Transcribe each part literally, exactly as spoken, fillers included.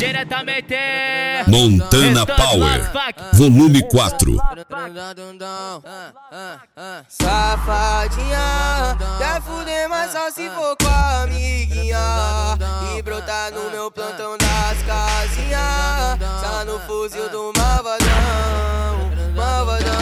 diretamente Montana Power, volume quatro. Safadinha, quer fuder, mas só se for com a amiguinha. E brotar no meu plantão das casinhas. Tá no fuzil do malvadão, malvadão.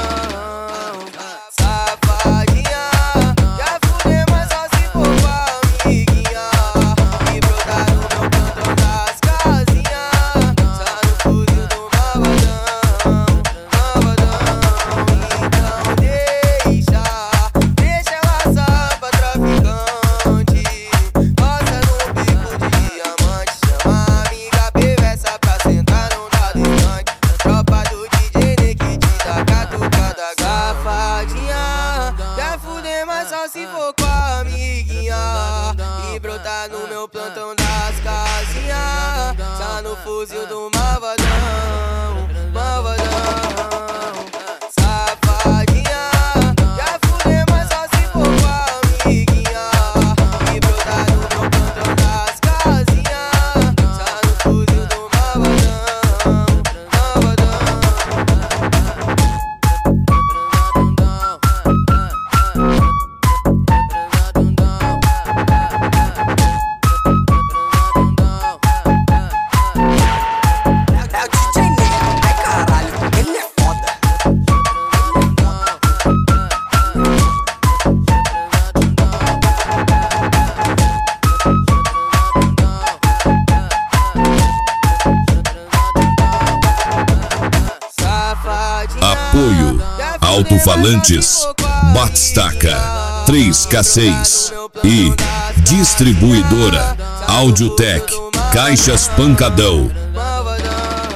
Safadinha, quer fuder, mas só se for com a amiguinha. E brotar no meu plantão das casinhas. Tá no fuzil do malvadão, malvadão. Então deixa, deixa ela só pra traficante. Roça no bico de diamante. Chama a amiga perversa pra sentar num dado instante. Tropa do D J Nick te dá catucada. Safadinha, quer fuder, mas só se for com a amiguinha. E brotar no meu plantão das casinhas. Tá no fuzil do malvadão, malvadão. Safadinha, quer fuder, mas só se for com a amiguinha. E brotar no meu plantão das casinhas. Tá no fuzil do malvadão, malvadão. É o D J Negro, ai caralho, ele é foda. Safadinha, Apoio Alto-Falantes, Batistaca três K seis e Distribuidora Audiotech Caixas Pancadão. malvadão.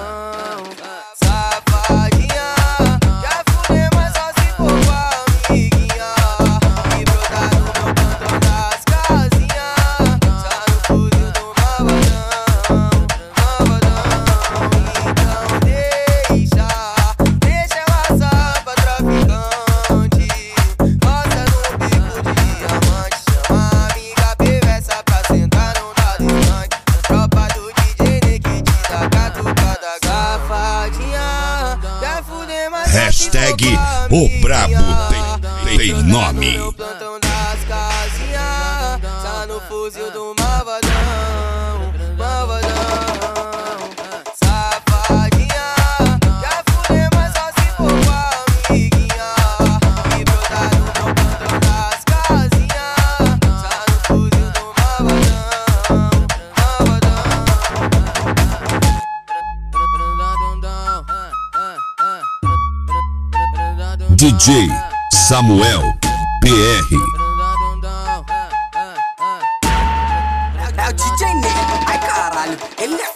Safadinha, quer fuder, mas só se for com a amiguinha. E brotar no meu plantão das casinhas. Tá no fuzil do malvadão, malvadão. Então deixa, deixa ela só pra traficante. Roça no bico de diamante. Chama a amiga perversa pra sentar num dado instante. Tropa do D J Nick te dá catucada. Safadinha, quer fuder, mas só se for Hashtag com a O Brabo amiguinha. tem, tem nome. No plantão das casinhas. Tá no fuzil do malvadão, malvadão. Safadinha, quer fuder, mas só se for com a amiguinha. E brotar no meu plantão das casinhas. Tá no fuzil do malvadão, malvadão. D J Samuel P R. É o D J Negro, ai caralho, ele é